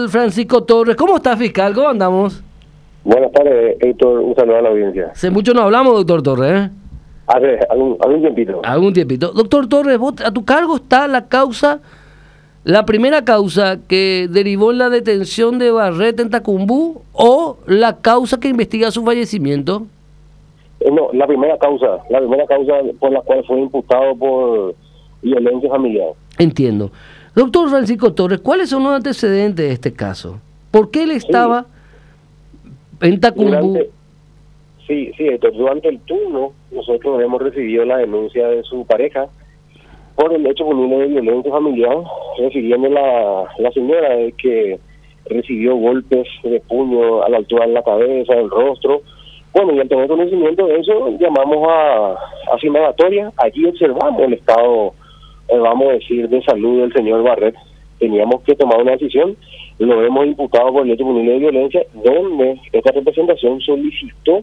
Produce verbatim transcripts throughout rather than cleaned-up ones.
fiscal Francisco Torres. ¿Cómo está, fiscal? ¿Cómo andamos? Buenas tardes, Héctor. Un saludo a la audiencia. Hace mucho no hablamos, doctor Torres, ¿eh? Hace algún, algún tiempito. Algún tiempito. Doctor Torres, vos, a tu cargo está la causa, la primera causa que derivó en la detención de Barret en Tacumbú o la causa que investiga su fallecimiento. Eh, no, la primera causa, la primera causa por la cual fue imputado por violencia familiar. Entiendo. Doctor Francisco Torres, ¿cuáles son los antecedentes de este caso? ¿Por qué él estaba sí. en Tacumbú? Durante, sí, sí, Héctor, durante el turno nosotros hemos recibido la denuncia de su pareja por el hecho punible de violencia familiar, refiriendo la, la señora de que recibió golpes de puño a la altura de la cabeza, del rostro. Bueno, y al tener conocimiento de eso, llamamos a, a indagatoria. Allí observamos el estado, eh, vamos a decir, de salud del señor Barret. Teníamos que tomar una decisión, lo hemos imputado por el hecho punible de violencia, donde esta representación solicitó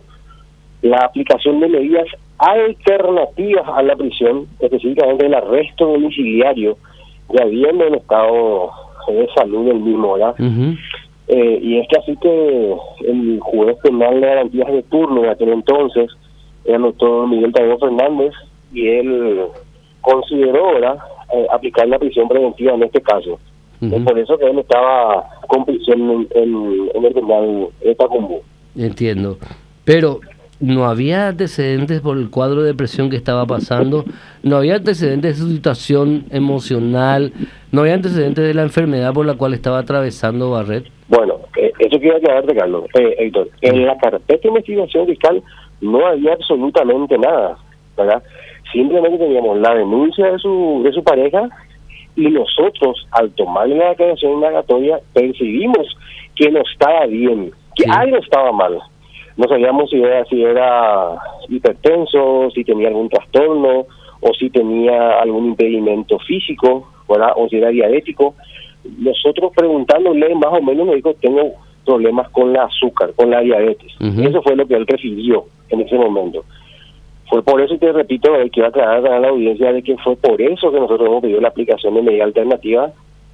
la aplicación de medidas alternativas a la prisión, específicamente el arresto domiciliario, ya viendo el estado de salud del mismo, ¿verdad? Uh-huh. Eh, y es que así que el juez penal de garantías de turno en aquel entonces, el doctor Miguel Tadeo Fernández, y él consideró, ¿verdad?, eh, aplicar la prisión preventiva en este caso. Uh-huh. Es por eso que él estaba con prisión en, en, en el penal de Tacumbú. Entiendo. Pero no había antecedentes por el cuadro de depresión que estaba pasando, no había antecedentes de su situación emocional, no había antecedentes de la enfermedad por la cual estaba atravesando Barret. Bueno, eh, eso quiero aclararte, Carlos. Eh, Héctor, en la carpeta de investigación fiscal no había absolutamente nada, ¿verdad? Simplemente teníamos la denuncia de su de su pareja y nosotros, al tomar la declaración indagatoria, percibimos que no estaba bien, que sí. algo estaba mal. No sabíamos si era, si era hipertenso, si tenía algún trastorno, o si tenía algún impedimento físico, ¿verdad?, o si era diabético. Nosotros preguntándole, más o menos nos dijo, tengo problemas con la azúcar, con la diabetes. Uh-huh. Eso fue lo que él refirió en ese momento. Fue por eso, y te repito, que quiero aclarar a la audiencia de que fue por eso que nosotros hemos pedido la aplicación de medida alternativa,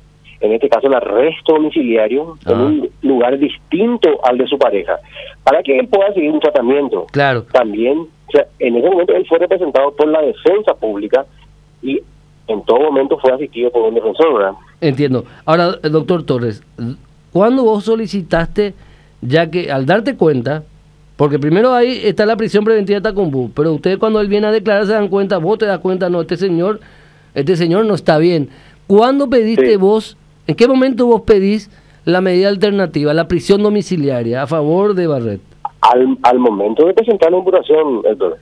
en este caso el arresto domiciliario, ah. en un lugar distinto al de su pareja, para que él pueda seguir un tratamiento. Claro. También, o sea, en ese momento él fue representado por la defensa pública y en todo momento fue asistido por un defensor, ¿verdad? Entiendo. Ahora, doctor Torres, ¿cuándo vos solicitaste, ya que al darte cuenta, porque primero ahí está la prisión preventiva de Tacumbú, pero ustedes cuando él viene a declarar se dan cuenta, vos te das cuenta, no, este señor, este señor no está bien. ¿Cuándo pediste sí. vos, en qué momento vos pedís la medida alternativa, la prisión domiciliaria a favor de Barret? Al, al momento de presentar la imputación, Héctor.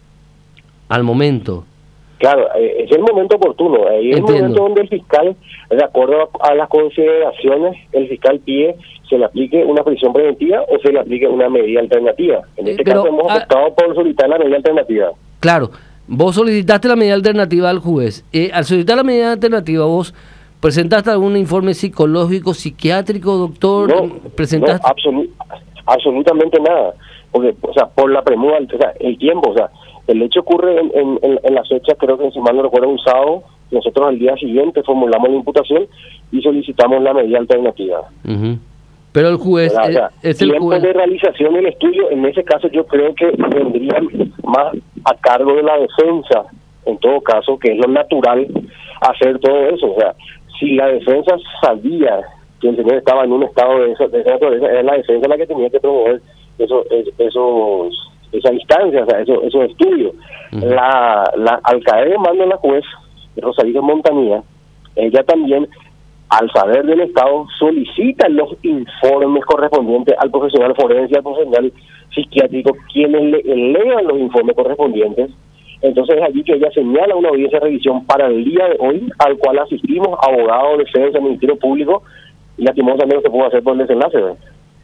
Al momento. Claro, es el momento oportuno, es el momento donde el fiscal, de acuerdo a las consideraciones, el fiscal pide se le aplique una prisión preventiva o se le aplique una medida alternativa. En este Pero, caso hemos optado por solicitar la medida alternativa. Claro, vos solicitaste la medida alternativa al juez. Eh, al solicitar la medida alternativa, vos presentaste algún informe psicológico, psiquiátrico, doctor. No, ¿Presentaste? no absolu- absolutamente nada. Porque, o sea, por la premura, o sea, el tiempo, o sea, el hecho ocurre en, en, en, en las fechas, creo que si mal no recuerdo, un sábado. Nosotros al día siguiente formulamos la imputación y solicitamos la medida alternativa. Uh-huh. Pero el juez o sea, es el tiempo juez de realización del estudio, en ese caso yo creo que vendría más a cargo de la defensa, en todo caso, que es lo natural hacer todo eso. O sea, si la defensa sabía que el señor estaba en un estado de esa, de esa naturaleza, era la defensa la que tenía que promover eso, esos esa instancia, o sea, esos, esos estudios. Uh-huh. La, la, al caer en mano de la juez, Rosalía Montanía, ella también, al saber del estado, solicita los informes correspondientes al profesional forense, al profesional psiquiátrico, quienes le elevan los informes correspondientes. Entonces es allí que ella señala una audiencia de revisión para el día de hoy, al cual asistimos abogados, defensa, Ministerio Público, y lastimosamente no se puede hacer por el desenlace, ¿verdad?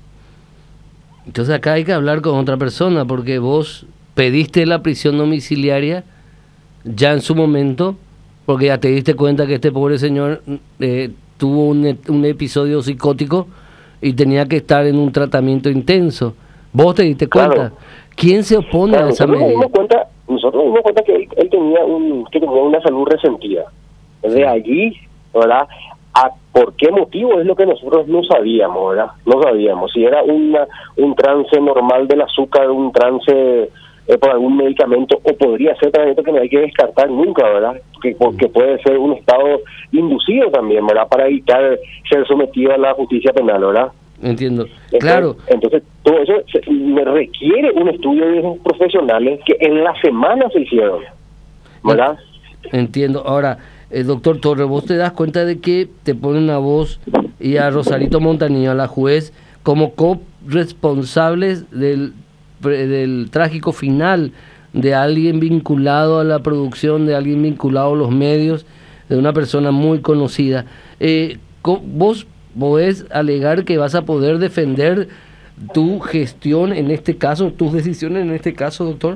Entonces acá hay que hablar con otra persona, porque vos pediste la prisión domiciliaria ya en su momento, porque ya te diste cuenta que este pobre señor eh, tuvo un, un episodio psicótico y tenía que estar en un tratamiento intenso. ¿Vos te diste cuenta? Claro. ¿Quién se opone claro, a esa nosotros medida? Nos cuenta, nosotros nos dimos cuenta que él, él tenía un que tenía una salud resentida. De allí, ¿verdad?, ¿A por qué motivo? Es lo que nosotros no sabíamos, ¿verdad? No sabíamos si era una, un trance normal del azúcar, un trance eh, por algún medicamento, o podría ser tratamiento que no hay que descartar nunca, ¿verdad? Que, porque puede ser un estado inducido también, ¿verdad? Para evitar ser sometido a la justicia penal, ¿verdad? Entiendo, Entonces, claro. Entonces, todo eso se, me requiere un estudio de esos profesionales que en la semana se hicieron, ¿verdad? Entiendo. Ahora, eh, doctor Torres, vos te das cuenta de que te ponen a vos y a Rosarito Montañía, a la juez, como corresponsables del, del trágico final de alguien vinculado a la producción, de alguien vinculado a los medios, de una persona muy conocida. Eh, ¿Vos podés alegar que vas a poder defender tu gestión en este caso, tus decisiones en este caso, doctor?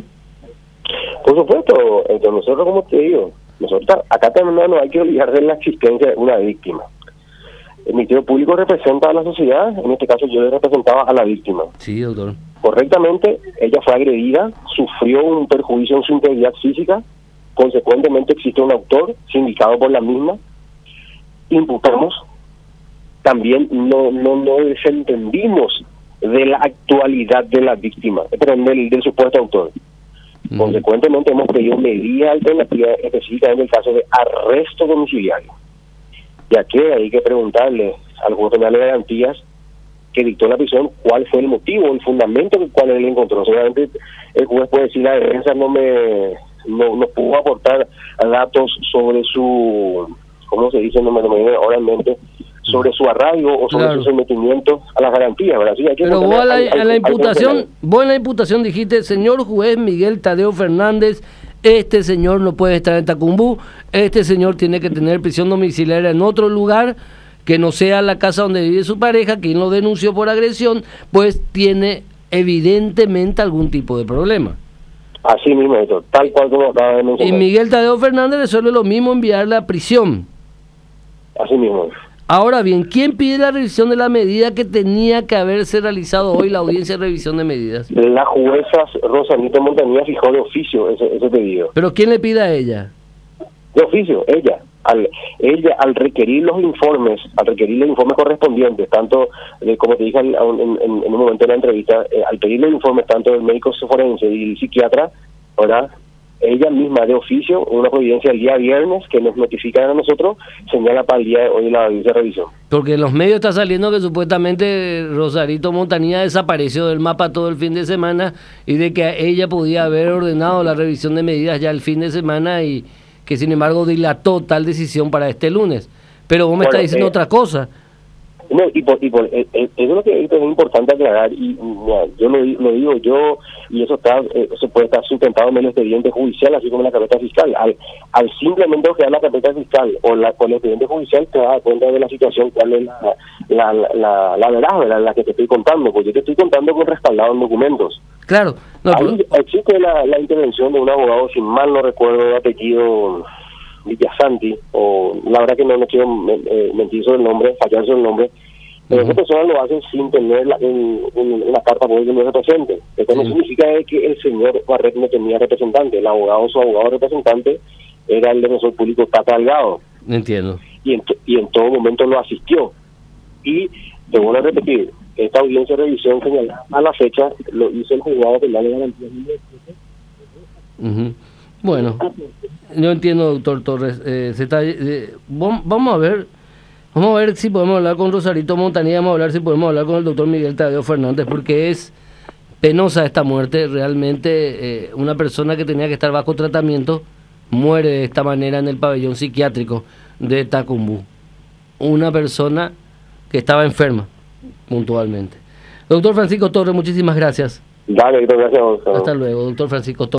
Por supuesto, entonces nosotros, como te digo, nosotros acá también no hay que olvidar de la existencia de una víctima. El Ministerio Público representa a la sociedad, en este caso yo le representaba a la víctima. Sí, doctor. Correctamente, ella fue agredida, sufrió un perjuicio en su integridad física, consecuentemente existe un autor sindicado por la misma, imputamos, también no no no desentendimos de la actualidad de la víctima, pero del, del supuesto autor. Mm. Consecuentemente hemos pedido medidas alternativas, específicamente en el caso de arresto domiciliario, ya que hay que preguntarle al juez penal de garantías que dictó la prisión cuál fue el motivo, el fundamento del cual él encontró. Seguramente el juez puede decir, la defensa no me no, no pudo aportar datos sobre su, ¿cómo se dice? No me lo me viene oralmente, sobre su arraigo o sobre claro. su sometimiento a las garantías, ¿verdad? Sí, hay que Pero vos a la, a la imputación, vos en la imputación dijiste, señor juez Miguel Tadeo Fernández, este señor no puede estar en Tacumbú, este señor tiene que tener prisión domiciliaria en otro lugar que no sea la casa donde vive su pareja, quien lo denunció por agresión, pues tiene evidentemente algún tipo de problema. Así mismo, esto, tal cual como acaba de mencionar. Y Miguel Tadeo Fernández resuelve lo mismo, enviarle a prisión. Así mismo. Ahora bien, ¿quién pide la revisión de la medida que tenía que haberse realizado hoy, la audiencia de revisión de medidas? La jueza Rosanito Montañía fijó de oficio ese, ese pedido. ¿Pero quién le pide a ella? De oficio, ella. Al, ella al requerir los informes, al requerir los informes correspondientes, tanto, de, como te dije en, en, en un momento de la entrevista, eh, al pedir los informes tanto del médico forense y el psiquiatra, ¿verdad? Ella misma de oficio, una providencia el día viernes que nos notifican a nosotros, señala para el día de hoy la audiencia de revisión. Porque en los medios está saliendo que supuestamente Rosarito Montañía desapareció del mapa todo el fin de semana y de que ella podía haber ordenado la revisión de medidas ya el fin de semana y que sin embargo dilató tal decisión para este lunes. Pero vos me bueno, estás diciendo eh, otra cosa. No, y por, y por, eh, eh, eso es lo que es importante aclarar, y mira, yo lo, lo digo yo, y eso está eh, eso puede estar sustentado en el expediente judicial, así como en la carpeta fiscal. Al, al simplemente crear la carpeta fiscal o la, con el expediente judicial te das cuenta de la situación, cuál es la, la, la, la, la verdad, ¿verdad? La que te estoy contando, porque yo te estoy contando con respaldado en documentos. Claro. No, Ahí pero... existe la, la intervención de un abogado, si mal no recuerdo, de apellido Villasanti, o la verdad que no me quiero eh, mentir sobre el nombre, fallar sobre el nombre, pero uh-huh. esa persona lo hace sin tener la, en, en, en la carta por el no represente. Esto sí. no significa que el señor Barret no tenía representante, el abogado, su abogado representante era el defensor público Tata Delgado. Entiendo. Y en, y en todo momento lo asistió. Y, te vuelvo a repetir, esta audiencia de revisión señalada a la fecha lo hizo el juzgado penal de garantía. Uh-huh. Bueno, yo entiendo, doctor Torres. Eh, se está, eh, vamos a ver, vamos a ver si podemos hablar con Rosarito Montañía, vamos a hablar si podemos hablar con el doctor Miguel Tadeo Fernández, porque es penosa esta muerte. Realmente eh, una persona que tenía que estar bajo tratamiento muere de esta manera en el pabellón psiquiátrico de Tacumbú. Una persona que estaba enferma, puntualmente. Doctor Francisco Torres, muchísimas gracias. Dale, gracias. Hasta luego, doctor Francisco Torres.